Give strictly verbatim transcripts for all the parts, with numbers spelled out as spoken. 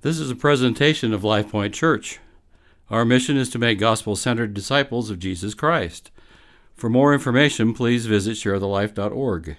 This is a presentation of Life Point Church. Our mission is to make gospel-centered disciples of Jesus Christ. For more information, please visit share the life dot org.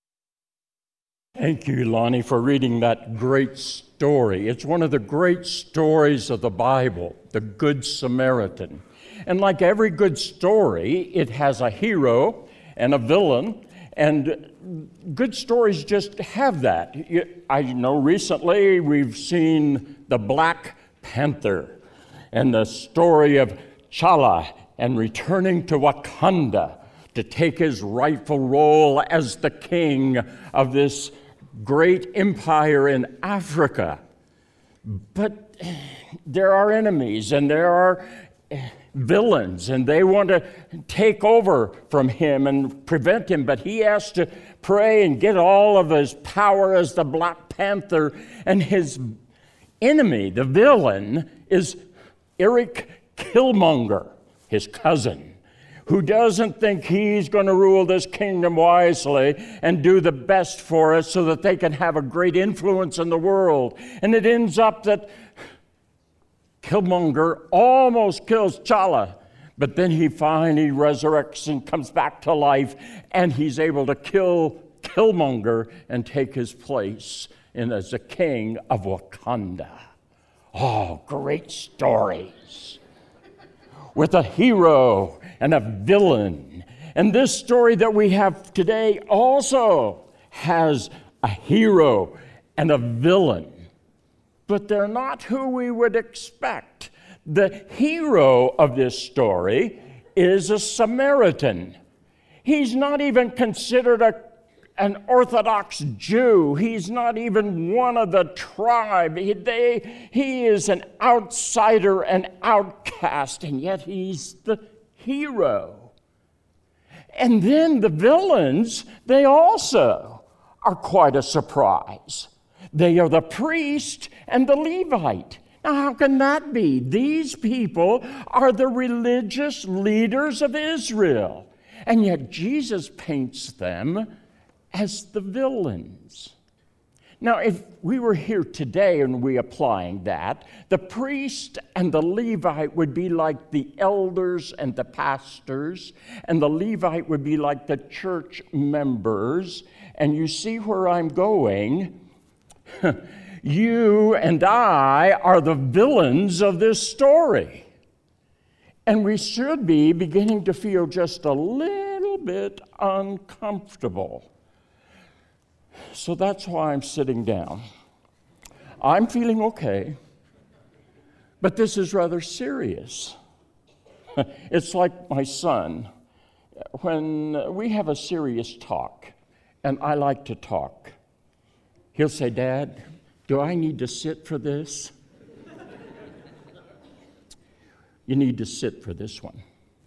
Thank you, Lonnie, for reading that great story. It's one of the great stories of the Bible, the Good Samaritan. And like every good story, it has a hero and a villain, and good stories just have that. I know recently we've seen the Black Panther and the story of T'Challa and returning to Wakanda to take his rightful role as the king of this great empire in Africa. But there are enemies and there are villains, and they want to take over from him and prevent him, but he has to pray and get all of his power as the Black Panther, and his enemy, the villain, is Eric Killmonger, his cousin, who doesn't think he's going to rule this kingdom wisely and do the best for us so that they can have a great influence in the world. And it ends up that Killmonger almost kills T'Challa, but then he finally resurrects and comes back to life, and he's able to kill Killmonger and take his place in as the king of Wakanda. Oh, great stories with a hero and a villain. And this story that we have today also has a hero and a villain. But they're not who we would expect. The hero of this story is a Samaritan. He's not even considered a, an Orthodox Jew. He's not even one of the tribe. He, they, he is an outsider, an outcast, and yet he's the hero. And then the villains, they also are quite a surprise. They are the priest and the Levite. Now, how can that be? These people are the religious leaders of Israel, and yet Jesus paints them as the villains. Now, if we were here today and we applying that, the priest and the Levite would be like the elders and the pastors, and the Levite would be like the church members. And you see where I'm going? You and I are the villains of this story. And we should be beginning to feel just a little bit uncomfortable. So that's why I'm sitting down. I'm feeling okay, but this is rather serious. It's like my son. When we have a serious talk, and I like to talk, he'll say, "Dad, do I need to sit for this?" You need to sit for this one.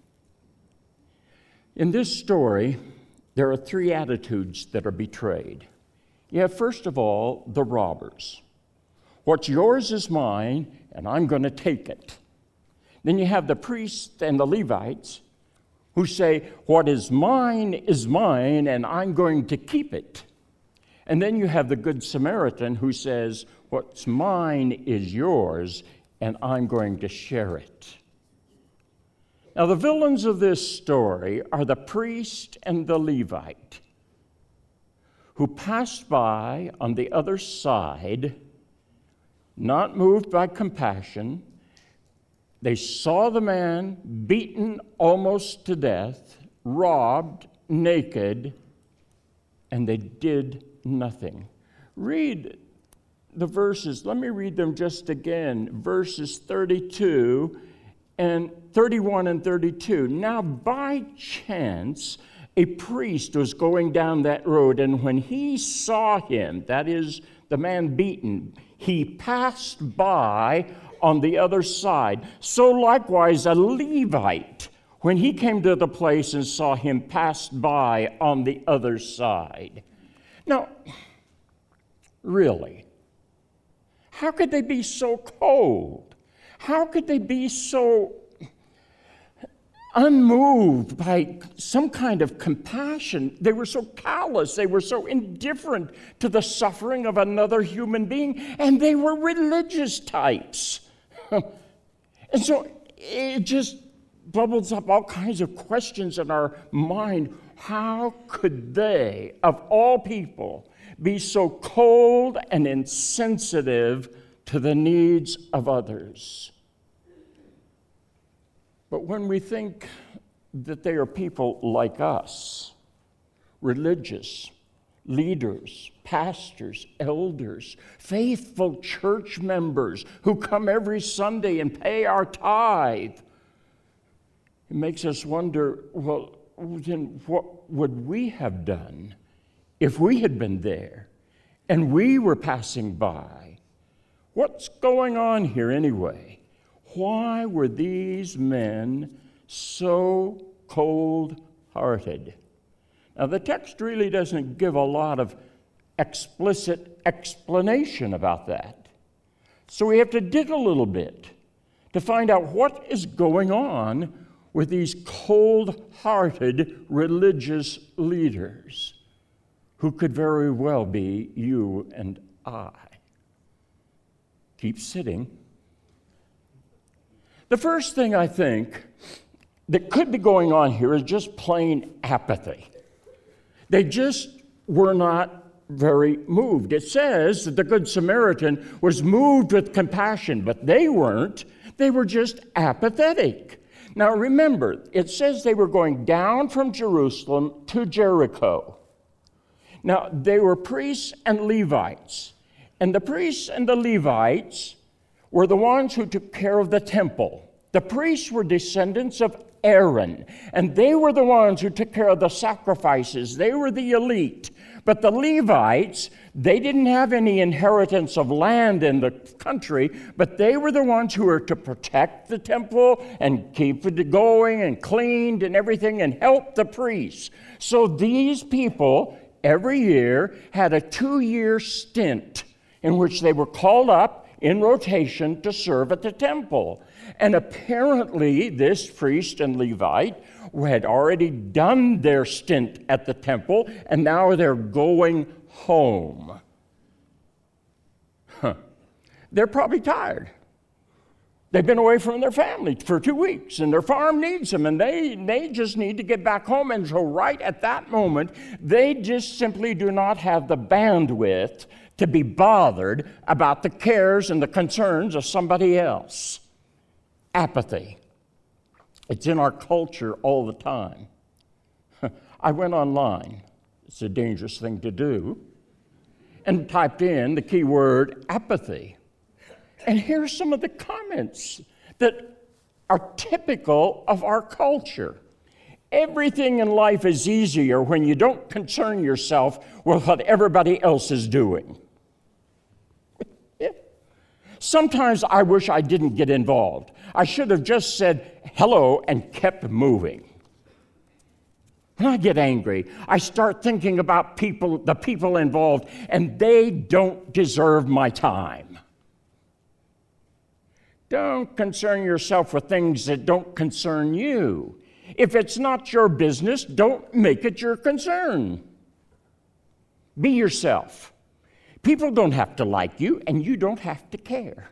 In this story, there are three attitudes that are betrayed. You have, first of all, the robbers. What's yours is mine, and I'm going to take it. Then you have the priests and the Levites who say, what is mine is mine, and I'm going to keep it. And then you have the Good Samaritan who says, what's mine is yours, and I'm going to share it. Now, the villains of this story are the priest and the Levite who passed by on the other side, not moved by compassion. They saw the man beaten almost to death, robbed, naked, and they did nothing. Read the verses. Let me read them just again. Verses thirty-two and thirty-one and thirty-two. Now, by chance, a priest was going down that road, and when he saw him, that is, the man beaten, he passed by on the other side. So likewise, a Levite, when he came to the place and saw him, passed by on the other side. Now, really, how could they be so cold? How could they be so unmoved by some kind of compassion. They were so callous. They were so indifferent to the suffering of another human being. And they were religious types. And so it just bubbles up all kinds of questions in our mind. How could they, of all people, be so cold and insensitive to the needs of others? But when we think that they are people like us, religious, leaders, pastors, elders, faithful church members who come every Sunday and pay our tithe, it makes us wonder, well, then what would we have done if we had been there and we were passing by? What's going on here anyway? Why were these men so cold-hearted? Now, the text really doesn't give a lot of explicit explanation about that. So we have to dig a little bit to find out what is going on with these cold-hearted religious leaders who could very well be you and I. Keep sitting. The first thing I think that could be going on here is just plain apathy. They just were not very moved. It says that the Good Samaritan was moved with compassion, but they weren't. They were just apathetic. Now remember, it says they were going down from Jerusalem to Jericho. Now, they were priests and Levites. And the priests and the Levites were the ones who took care of the temple. The priests were descendants of Aaron, and they were the ones who took care of the sacrifices. They were the elite. But the Levites, they didn't have any inheritance of land in the country, but they were the ones who were to protect the temple and keep it going and cleaned and everything and help the priests. So these people, every year, had a two-year stint in which they were called up in rotation to serve at the temple. And apparently, this priest and Levite had already done their stint at the temple, and now they're going home. Huh. They're probably tired. They've been away from their family for two weeks, and their farm needs them, and they, they just need to get back home. And so right at that moment, they just simply do not have the bandwidth to be bothered about the cares and the concerns of somebody else. Apathy. It's in our culture all the time. I went online. It's a dangerous thing to do. And typed in the keyword apathy. And here's some of the comments that are typical of our culture. Everything in life is easier when you don't concern yourself with what everybody else is doing. Yeah. Sometimes I wish I didn't get involved. I should have just said hello and kept moving. When I get angry, I start thinking about people, the people involved, and they don't deserve my time. Don't concern yourself with things that don't concern you. If it's not your business, don't make it your concern. Be yourself. People don't have to like you, and you don't have to care.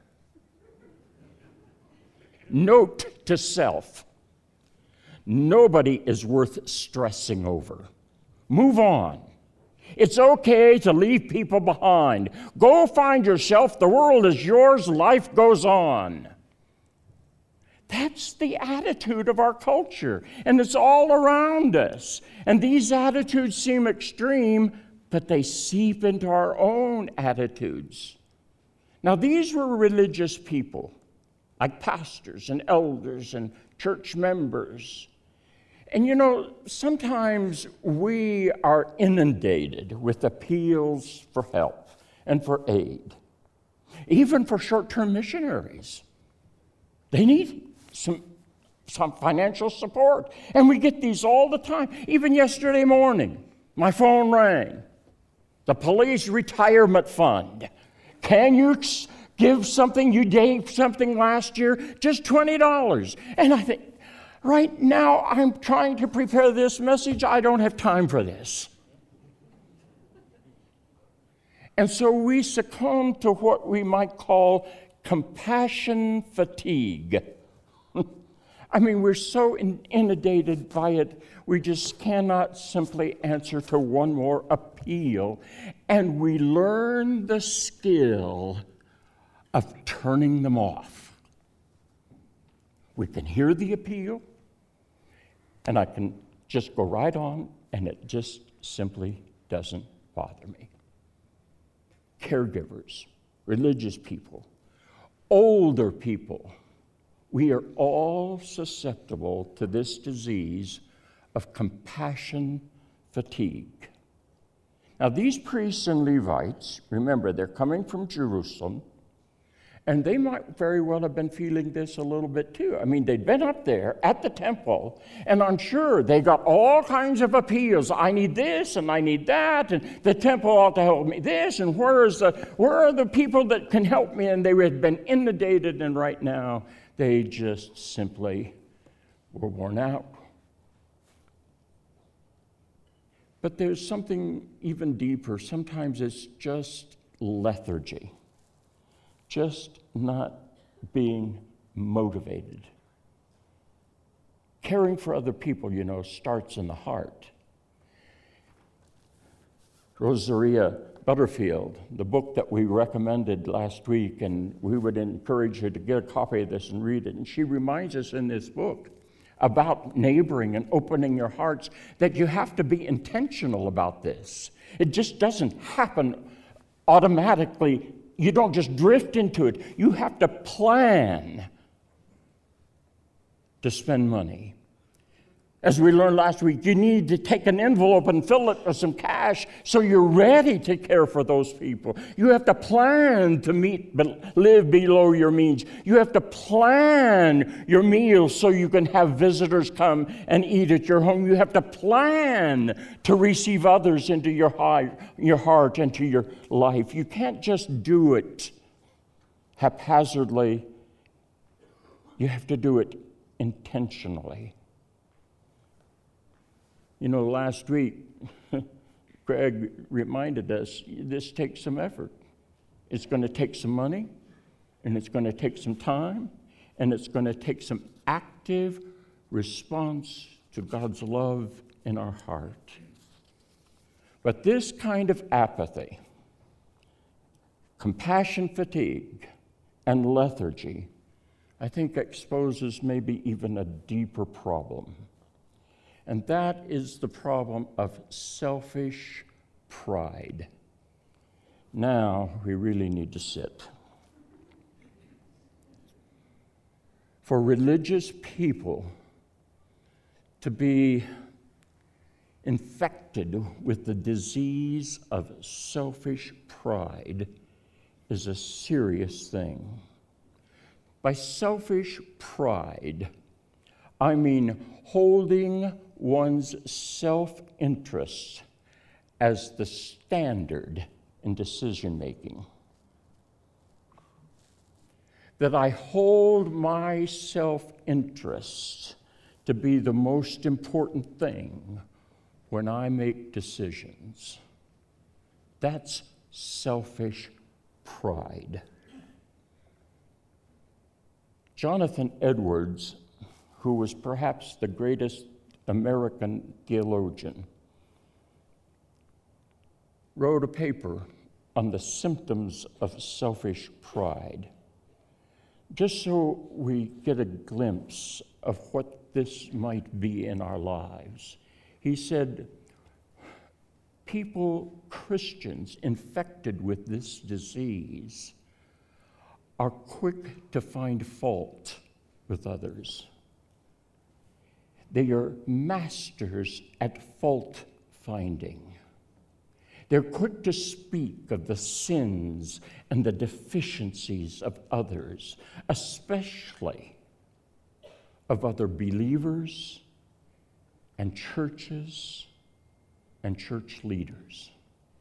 Note to self, nobody is worth stressing over. Move on. It's okay to leave people behind. Go find yourself. The world is yours. Life goes on. That's the attitude of our culture, and it's all around us. And these attitudes seem extreme, but they seep into our own attitudes. Now, these were religious people, like pastors and elders and church members. And you know, sometimes we are inundated with appeals for help and for aid, even for short-term missionaries. They need some, some financial support, and we get these all the time. Even yesterday morning, my phone rang. The police retirement fund. Can you give something? You gave something last year, just twenty dollars. And I think, Right now, I'm trying to prepare this message. I don't have time for this. And so we succumb to what we might call compassion fatigue. I mean, we're so in- inundated by it, we just cannot simply answer to one more appeal. And we learn the skill of turning them off. We can hear the appeal, and I can just go right on, and it just simply doesn't bother me. Caregivers, religious people, older people, we are all susceptible to this disease of compassion fatigue. Now, these priests and Levites, remember, they're coming from Jerusalem, and they might very well have been feeling this a little bit too. I mean, they'd been up there at the temple, and I'm sure they got all kinds of appeals. I need this, and I need that, and the temple ought to help me this, and where is the where are the people that can help me? And they had been inundated, and right now they just simply were worn out. But there's something even deeper. Sometimes it's just lethargy. Just not being motivated. Caring for other people, you know, starts in the heart. Rosaria Butterfield, the book that we recommended last week, and we would encourage you to get a copy of this and read it. And she reminds us in this book about neighboring and opening your hearts that you have to be intentional about this. It just doesn't happen automatically. You don't just drift into it. You have to plan to spend money. As we learned last week, you need to take an envelope and fill it with some cash so you're ready to care for those people. You have to plan to meet, but live below your means. You have to plan your meals so you can have visitors come and eat at your home. You have to plan to receive others into your heart, your heart and to your life. You can't just do it haphazardly. You have to do it intentionally. You know, last week, Greg reminded us, this takes some effort. It's going to take some money, and it's going to take some time, and it's going to take some active response to God's love in our heart. But this kind of apathy, compassion fatigue, and lethargy, I think exposes maybe even a deeper problem. And that is the problem of selfish pride. Now we really need to sit. For religious people to be infected with the disease of selfish pride is a serious thing. By selfish pride, I mean holding one's self-interest as the standard in decision-making. That I hold my self-interest to be the most important thing when I make decisions. That's selfish pride. Jonathan Edwards, who was perhaps the greatest American theologian, wrote a paper on the symptoms of selfish pride, just so we get a glimpse of what this might be in our lives. He said, people, Christians infected with this disease, are quick to find fault with others. They are masters at fault finding. They're quick to speak of the sins and the deficiencies of others, especially of other believers and churches and church leaders.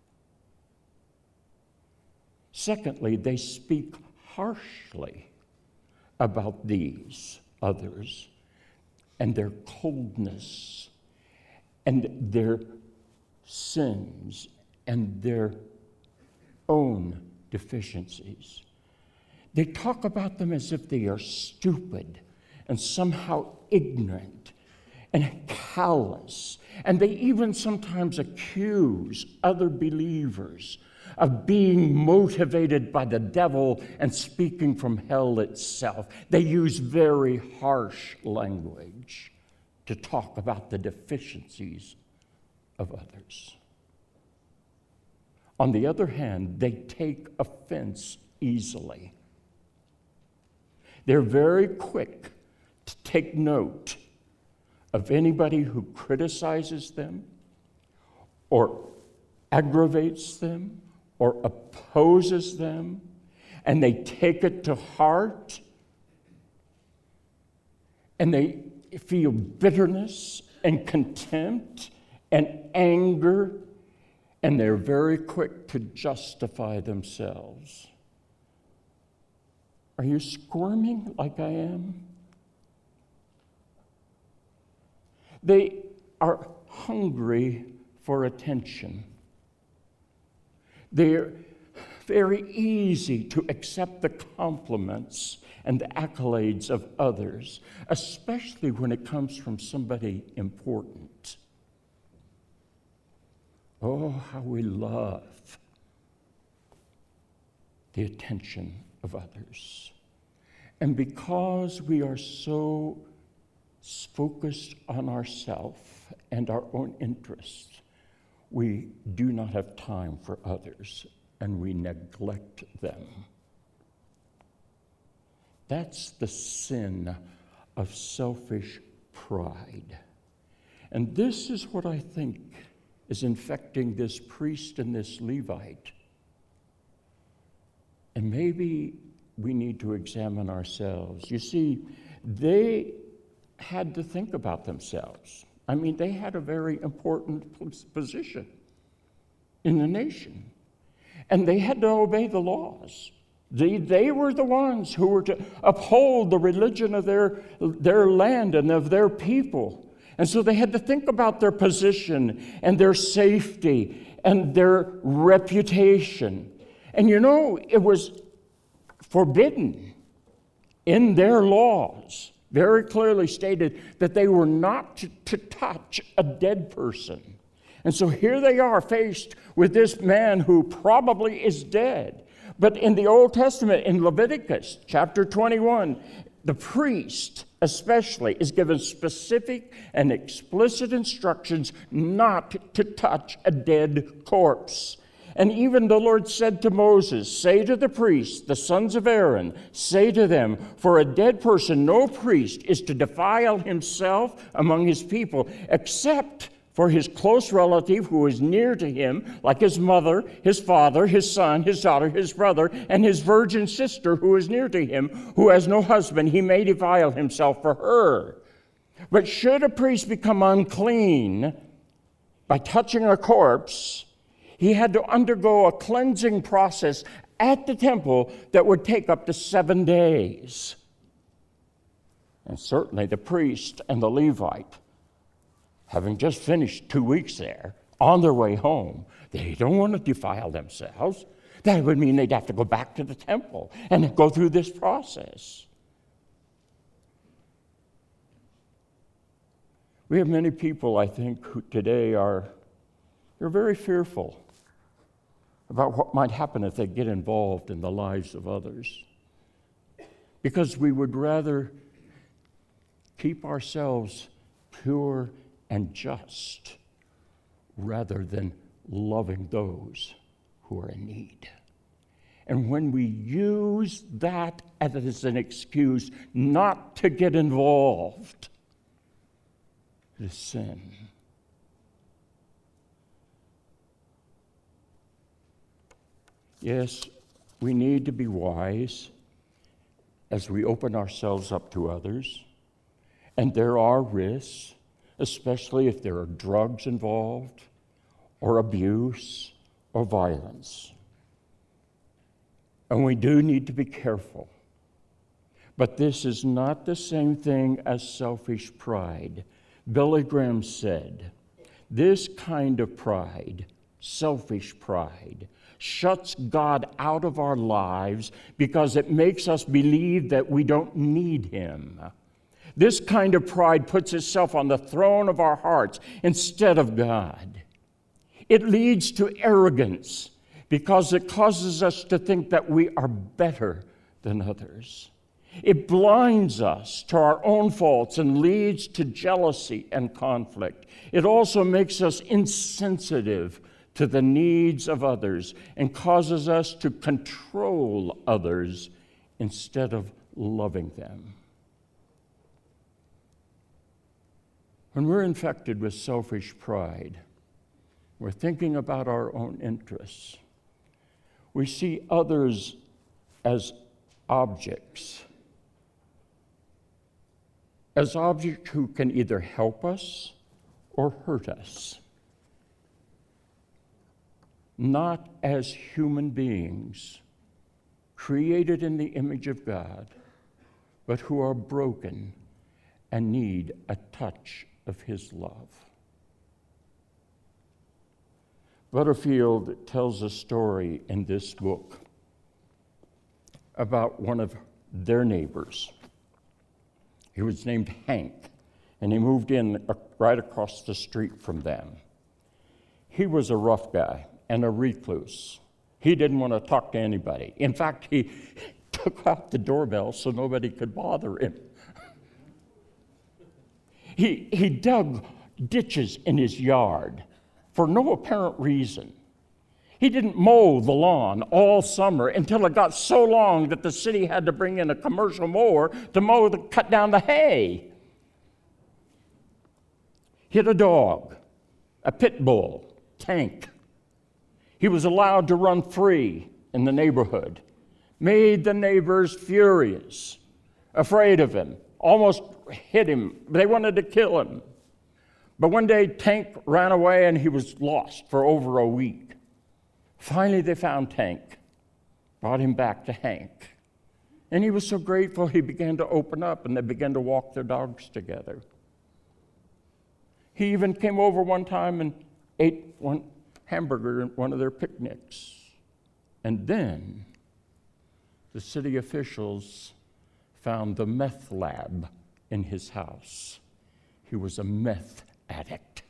Secondly, they speak harshly about these others. and their coldness and their sins and their own deficiencies. They talk about them as if they are stupid and somehow ignorant and callous. And they even sometimes accuse other believers of being motivated by the devil and speaking from hell itself. They use very harsh language to talk about the deficiencies of others. On the other hand, they take offense easily. They're very quick to take note of anybody who criticizes them or aggravates them or opposes them, and they take it to heart, and they feel bitterness and contempt and anger, and they're very quick to justify themselves. Are you squirming like I am? They are hungry for attention. They're very easy to accept the compliments and the accolades of others, especially when it comes from somebody important. Oh, how we love the attention of others. And because we are so focused on ourselves and our own interests, we do not have time for others, and we neglect them. That's the sin of selfish pride. And this is what I think is infecting this priest and this Levite. And maybe we need to examine ourselves. You see, they had to think about themselves. I mean, they had a very important position in the nation, and they had to obey the laws. They, they were the ones who were to uphold the religion of their, their land and of their people. And so they had to think about their position and their safety and their reputation. And you know, it was forbidden in their laws, very clearly stated, that they were not to, to touch a dead person. And so here they are faced with this man who probably is dead. But in the Old Testament, in Leviticus chapter twenty-one, the priest especially is given specific and explicit instructions not to touch a dead corpse. And even the Lord said to Moses, "Say to the priests, the sons of Aaron, say to them, for a dead person, no priest is to defile himself among his people, except for his close relative who is near to him, like his mother, his father, his son, his daughter, his brother, and his virgin sister who is near to him, who has no husband, he may defile himself for her. But should a priest become unclean by touching a corpse, he had to undergo a cleansing process at the temple that would take up to seven days. And certainly the priest and the Levite, having just finished two weeks there, on their way home, they don't want to defile themselves. That would mean they'd have to go back to the temple and go through this process. We have many people, I think, who today are they're very fearful about what might happen if they get involved in the lives of others, because we would rather keep ourselves pure and just rather than loving those who are in need. And when we use that as an excuse not to get involved, it is sin. Yes, we need to be wise as we open ourselves up to others. And there are risks, especially if there are drugs involved, or abuse, or violence. And we do need to be careful. But this is not the same thing as selfish pride. Billy Graham said, this kind of pride, selfish pride, shuts God out of our lives because it makes us believe that we don't need Him. This kind of pride puts itself on the throne of our hearts instead of God. It leads to arrogance because it causes us to think that we are better than others. It blinds us to our own faults and leads to jealousy and conflict. It also makes us insensitive to the needs of others and causes us to control others instead of loving them. When we're infected with selfish pride, we're thinking about our own interests. We see others as objects, as objects who can either help us or hurt us, not as human beings created in the image of God, but who are broken and need a touch of His love. Butterfield tells a story in this book about one of their neighbors. He was named Hank, and he moved in right across the street from them. He was a rough guy and a recluse. He didn't want to talk to anybody. In fact, he took out the doorbell so nobody could bother him. He, he dug ditches in his yard for no apparent reason. He didn't mow the lawn all summer until it got so long that the city had to bring in a commercial mower to mow the, cut down the hay. He had a dog, a pit bull, Tank. He was allowed to run free in the neighborhood, made the neighbors furious, afraid of him, almost hit him. They wanted to kill him. But one day, Tank ran away and he was lost for over a week. Finally, they found Tank, brought him back to Hank. And he was so grateful, he began to open up and they began to walk their dogs together. He even came over one time and ate one hamburger at one of their picnics. And then the city officials found the meth lab in his house. He was a meth addict.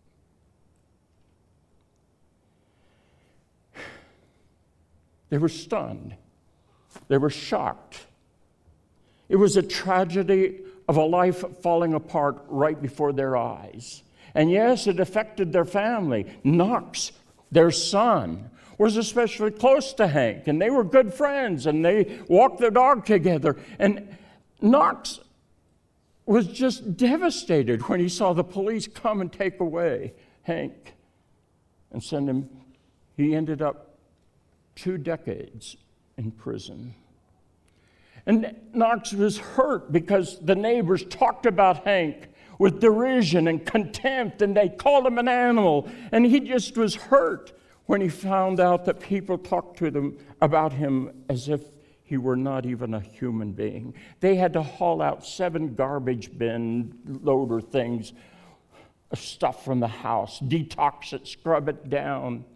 They were stunned. They were shocked. It was a tragedy of a life falling apart right before their eyes. And yes, it affected their family. Knox, their son, was especially close to Hank, and they were good friends, and they walked their dog together. And Knox was just devastated when he saw the police come and take away Hank and send him. He ended up two decades in prison. And Knox was hurt because the neighbors talked about Hank with derision and contempt, and they called him an animal. And he just was hurt when he found out that people talked to them about him as if he were not even a human being. They had to haul out seven garbage bin loader things of stuff from the house, detox it, scrub it down.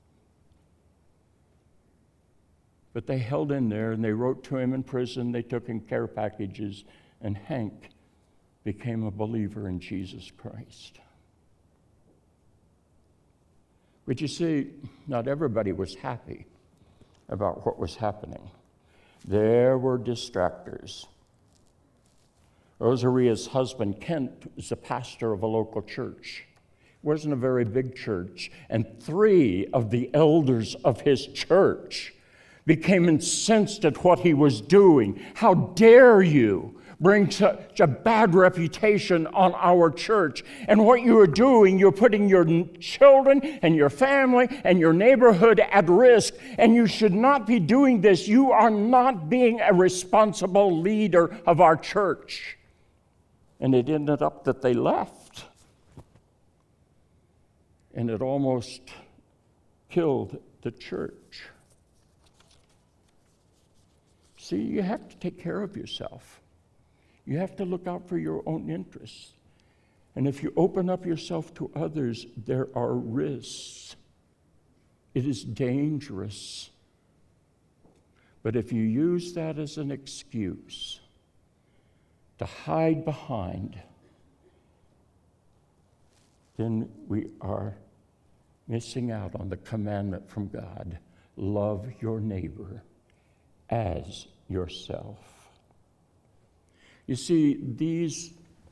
But they held in there and they wrote to him in prison. They took him care packages, and Hank became a believer in Jesus Christ. But you see, not everybody was happy about what was happening. There were distractors. Rosaria's husband, Kent, was the pastor of a local church. It wasn't a very big church, and three of the elders of his church became incensed at what he was doing. How dare you bring such a bad reputation on our church? And what you are doing, you're putting your children and your family and your neighborhood at risk, and you should not be doing this. You are not being a responsible leader of our church. And it ended up that they left. And it almost killed the church. See, you have to take care of yourself. You have to look out for your own interests. And if you open up yourself to others, there are risks. It is dangerous. But if you use that as an excuse to hide behind, then we are missing out on the commandment from God. Love your neighbor as yourself. You see, these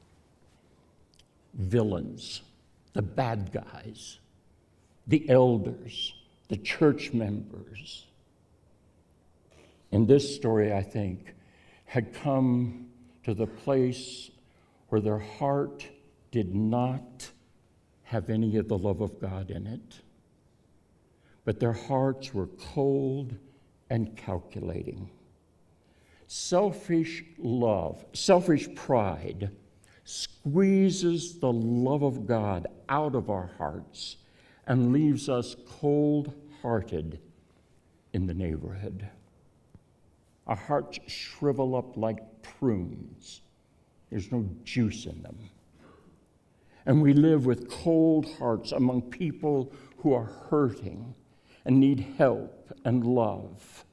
villains, the bad guys, the elders, the church members, in this story, I think, had come to the place where their heart did not have any of the love of God in it, but their hearts were cold and calculating. Selfish love, selfish pride squeezes the love of God out of our hearts and leaves us cold-hearted in the neighborhood. Our hearts shrivel up like prunes. There's no juice in them. And we live with cold hearts among people who are hurting and need help and love.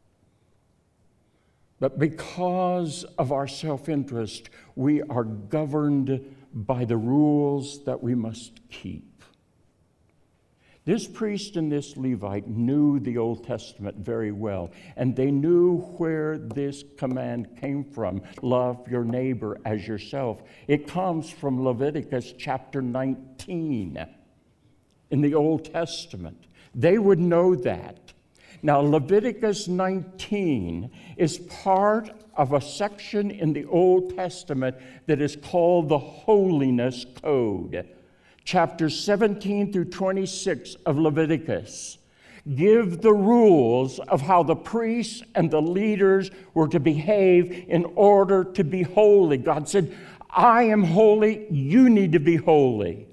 But because of our self-interest, we are governed by the rules that we must keep. This priest and this Levite knew the Old Testament very well, and they knew where this command came from. Love your neighbor as yourself. It comes from Leviticus chapter nineteen in the Old Testament. They would know that. Now, Leviticus nineteen is part of a section in the Old Testament that is called the Holiness Code. Chapters seventeen through twenty-six of Leviticus give the rules of how the priests and the leaders were to behave in order to be holy. God said, I am holy, you need to be holy.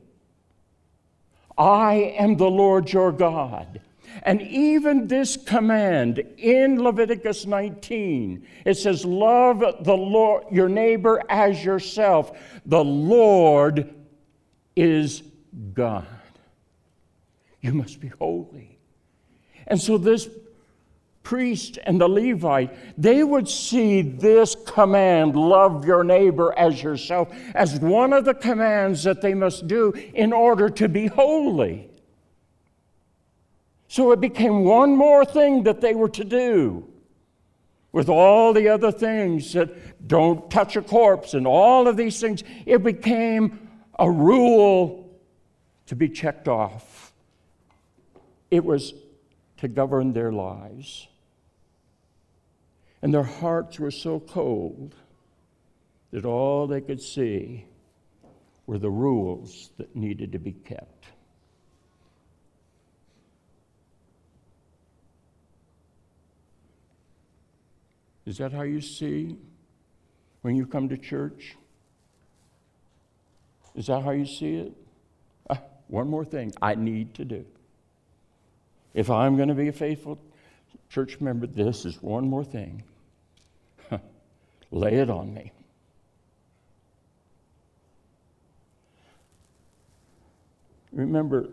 I am the Lord your God. And even this command in Leviticus nineteen, it says, love the Lord, your neighbor as yourself. The Lord is God. You must be holy. And so this priest and the Levite, they would see this command, love your neighbor as yourself, as one of the commands that they must do in order to be holy. So it became one more thing that they were to do, with all the other things that don't touch a corpse and all of these things. It became a rule to be checked off. It was to govern their lives. And their hearts were so cold that all they could see were the rules that needed to be kept. Is that how you see when you come to church? Is that how you see it? Ah, one more thing I need to do. If I'm going to be a faithful church member, this is one more thing. Lay it on me. Remember,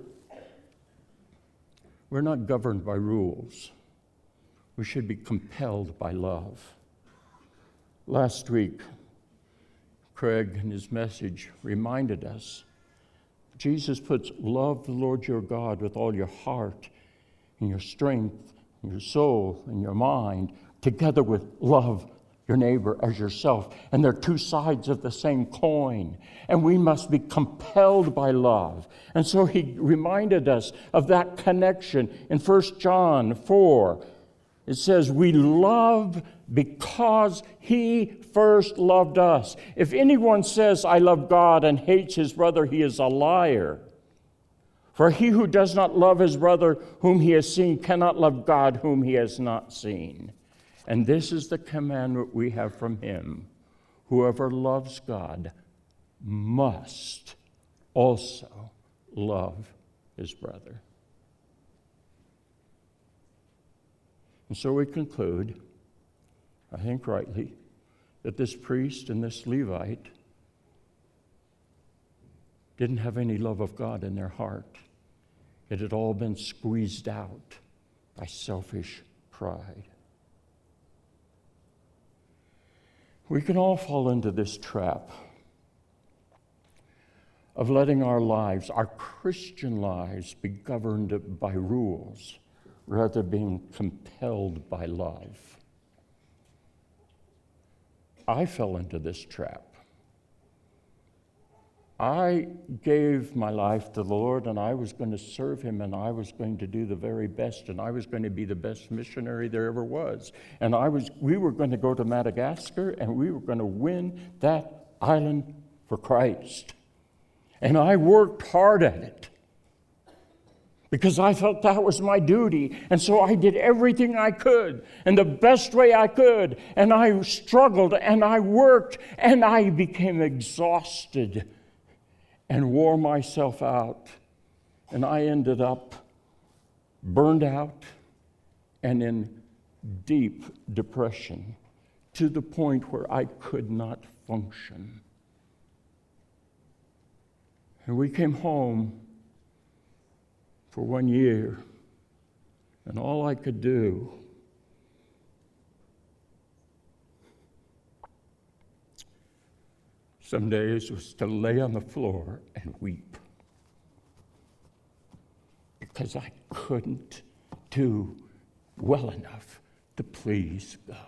we're not governed by rules. We should be compelled by love. Last week, Craig in his message reminded us, Jesus puts love the Lord your God with all your heart and your strength and your soul and your mind, together with love your neighbor as yourself. And they're two sides of the same coin. And we must be compelled by love. And so he reminded us of that connection in First John four. It says, we love because he first loved us. If anyone says, I love God and hates his brother, he is a liar. For he who does not love his brother whom he has seen cannot love God whom he has not seen. And this is the commandment we have from him. Whoever loves God must also love his brother. And so we conclude, I think rightly, that this priest and this Levite didn't have any love of God in their heart. It had all been squeezed out by selfish pride. We can all fall into this trap of letting our lives, our Christian lives, be governed by rules rather than being compelled by love. I fell into this trap. I gave my life to the Lord, and I was going to serve Him, and I was going to do the very best, and I was going to be the best missionary there ever was. And I was, we were going to go to Madagascar, and we were going to win that island for Christ. And I worked hard at it because I felt that was my duty. And so I did everything I could and the best way I could. And I struggled and I worked and I became exhausted and wore myself out. And I ended up burned out and in deep depression to the point where I could not function. And we came home for one year, and all I could do some days was to lay on the floor and weep because I couldn't do well enough to please God.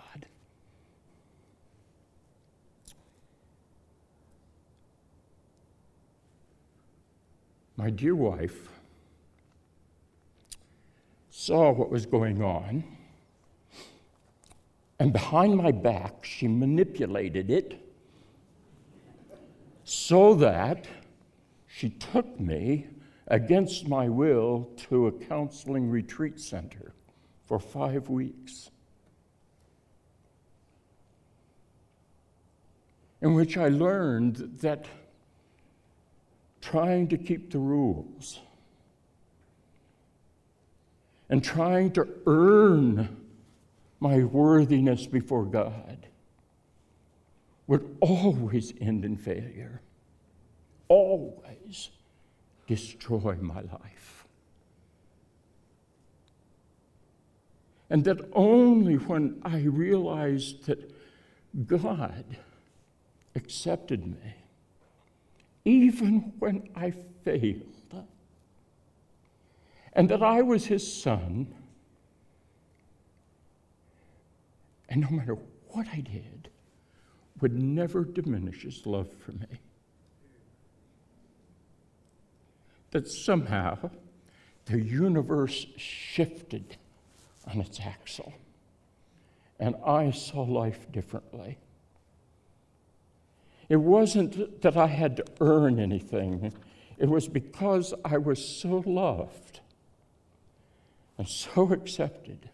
My dear wife saw what was going on, and behind my back, she manipulated it so that she took me against my will to a counseling retreat center for five weeks, in which I learned that trying to keep the rules and trying to earn my worthiness before God would always end in failure, always destroy my life. And that only when I realized that God accepted me, even when I failed, and that I was His son, and no matter what I did, would never diminish His love for me. That somehow the universe shifted on its axle, and I saw life differently. It wasn't that I had to earn anything. It was because I was so loved and so accepted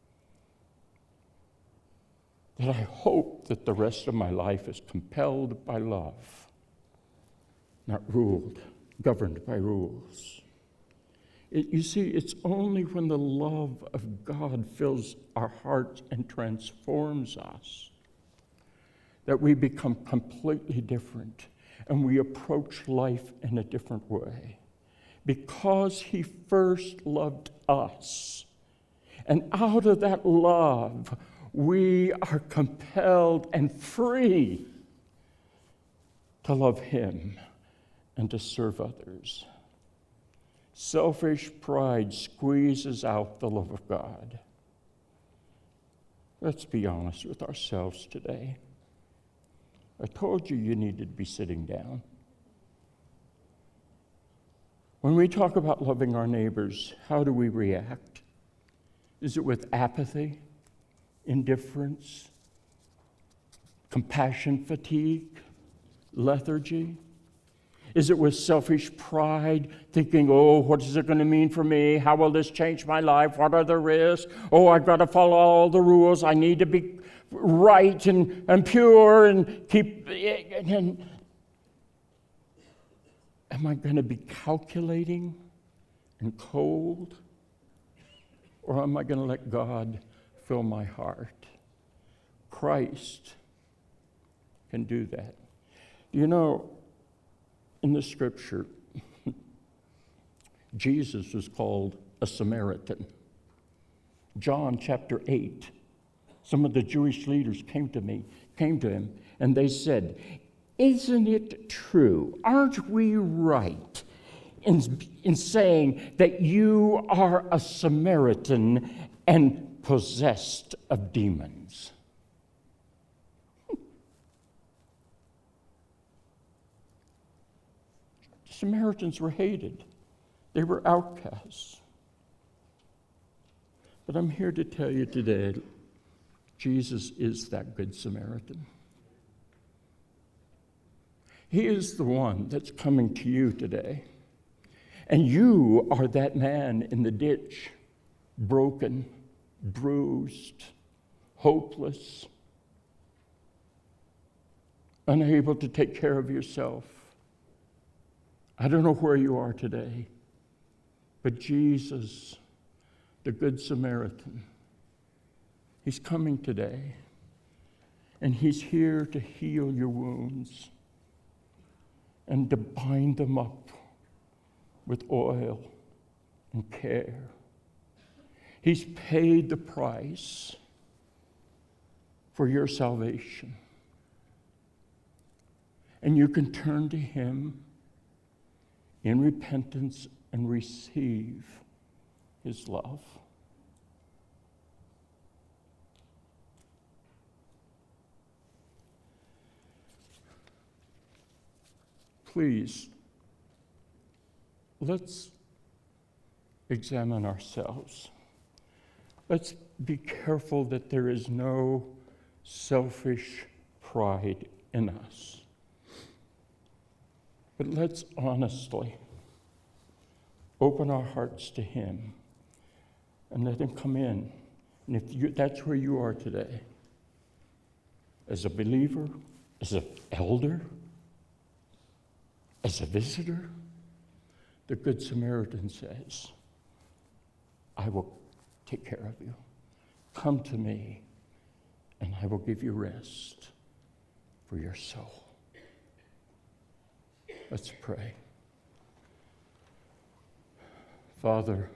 that I hope that the rest of my life is compelled by love, not ruled, governed by rules. It, you see, it's only when the love of God fills our hearts and transforms us that we become completely different and we approach life in a different way. Because He first loved us. And out of that love, we are compelled and free to love Him and to serve others. Selfish pride squeezes out the love of God. Let's be honest with ourselves today. I told you you needed to be sitting down. When we talk about loving our neighbors, how do we react? Is it with apathy, indifference, compassion fatigue, lethargy? Is it with selfish pride, thinking, oh, what is it going to mean for me? How will this change my life? What are the risks? Oh, I've got to follow all the rules. I need to be right and, and pure and keep... And am I going to be calculating and cold? Or am I going to let God fill my heart? Christ can do that. You know, in the scripture, Jesus was called a Samaritan. John chapter eight, some of the Jewish leaders came to me, came to him, and they said, "Isn't it true? Aren't we right in, in saying that you are a Samaritan and possessed of demons?" Samaritans were hated. They were outcasts. But I'm here to tell you today, Jesus is that good Samaritan. He is the one that's coming to you today. And you are that man in the ditch, broken, bruised, hopeless, unable to take care of yourself. I don't know where you are today, but Jesus, the Good Samaritan, he's coming today, and he's here to heal your wounds and to bind them up with oil and care. He's paid the price for your salvation, and you can turn to him in repentance and receive his love. Please, let's examine ourselves. Let's be careful that there is no selfish pride in us. But let's honestly open our hearts to him and let him come in. And if you, that's where you are today, as a believer, as an elder, as a visitor, the Good Samaritan says, "I will take care of you. Come to me, and I will give you rest for your soul." Let's pray. Father,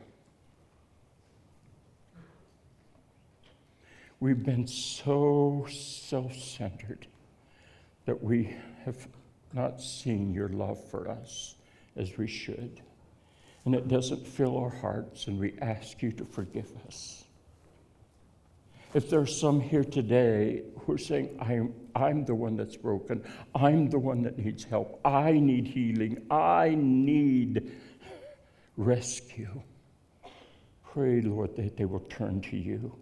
we've been so self-centered that we have not seen your love for us as we should. And it doesn't fill our hearts, and we ask you to forgive us. If there's some here today who are saying, I'm, I'm the one that's broken, I'm the one that needs help, I need healing, I need rescue, pray, Lord, that they will turn to you.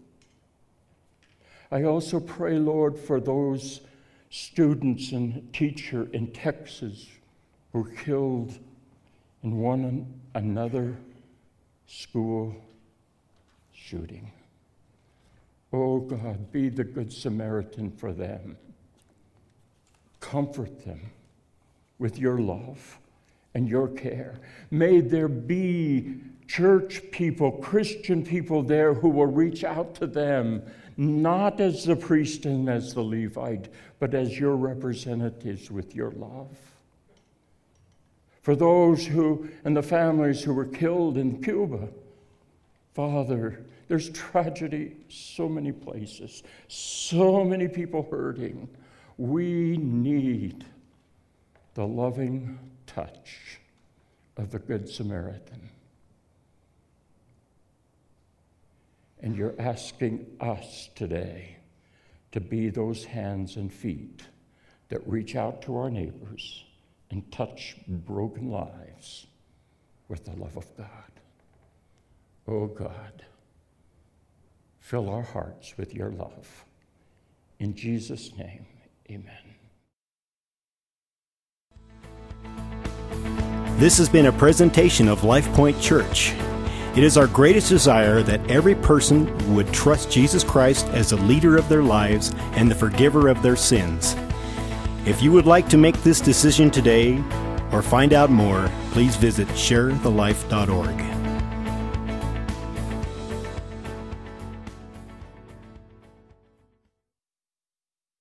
I also pray, Lord, for those students and teacher in Texas who were killed in one another school shooting. Oh God, be the Good Samaritan for them. Comfort them with your love and your care. May there be church people, Christian people there who will reach out to them, not as the priest and as the Levite, but as your representatives with your love. For those who, and the families who were killed in Cuba, Father, there's tragedy so many places, so many people hurting. We need the loving touch of the Good Samaritan. And you're asking us today to be those hands and feet that reach out to our neighbors and touch broken lives with the love of God. Oh God, fill our hearts with your love. In Jesus' name, amen. This has been a presentation of LifePoint Church. It is our greatest desire that every person would trust Jesus Christ as the leader of their lives and the forgiver of their sins. If you would like to make this decision today or find out more, please visit share the life dot org.